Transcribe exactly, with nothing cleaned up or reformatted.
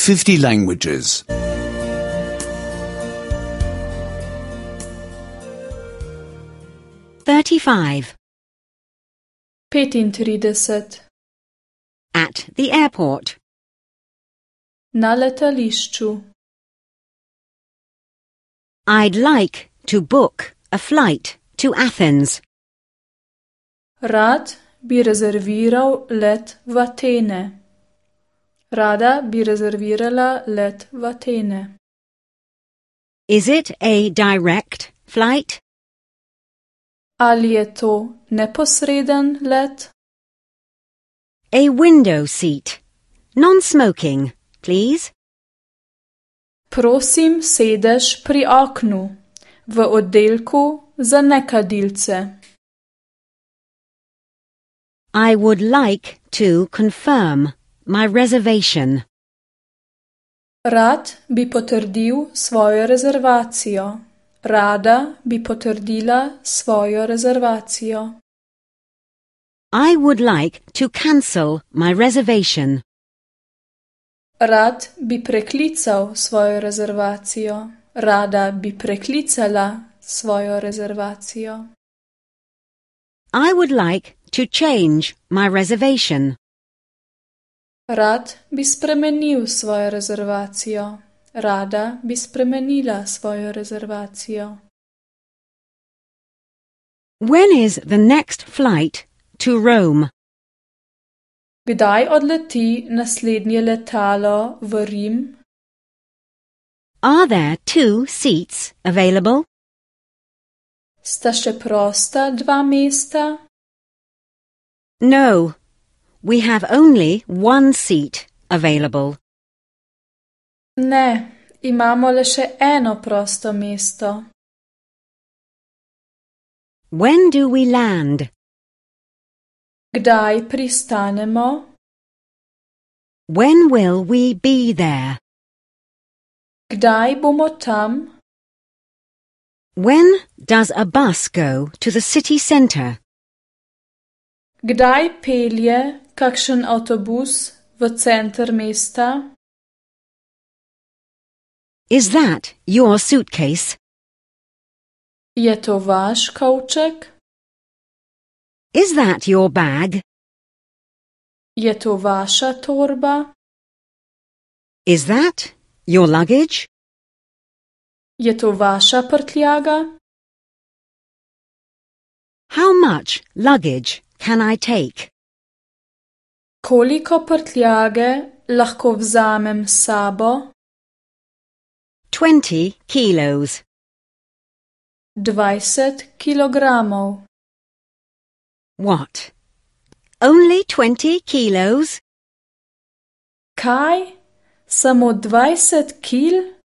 fifty languages. thirty-five. petintrideset. At the airport. Na letališču. I'd like to book a flight to Athens. Rad bi rezerviral let v Atene. Rada bi rezervirala let v Atene. Is it a direct flight? Ali je to neposreden let? A window seat. Non-smoking, please. Prosim, sedež pri oknu, v oddelku za nekadilce. I would like to confirm my reservation. Rad bi potrdil svojo rezervacijo. Rada bi potrdila svojo rezervacijo. I would like to cancel my reservation. Rad bi preklical svojo rezervacijo. Rada bi preklicala svojo rezervacijo. I would like to change my reservation. Rad bi spremenil svojo rezervacijo. Rada bi spremenila svojo rezervacijo. When is the next flight to Rome? Kdaj odleti naslednje letalo v Rim? Are there two seats available? Sta še prosta dva mesta? No, we have only one seat available. Ne, imamo le še eno prosto mesto. When do we land? Kdaj pristanemo? When will we be there? Kdaj bomo tam? When does a bus go to the city centre? Kdaj pelje kakšen avtobus v center mesta? Is that your suitcase? Je to vaš kovček? Is that your bag? Je to vaša torba? Is that your luggage? Je to vaša prtljaga? How much luggage can I take? Koliko prtljage lahko vzamem s sabo? Twenty kilos. Dvajset kilogramov. What? Only twenty kilos? Kaj? Samo dvajset kil?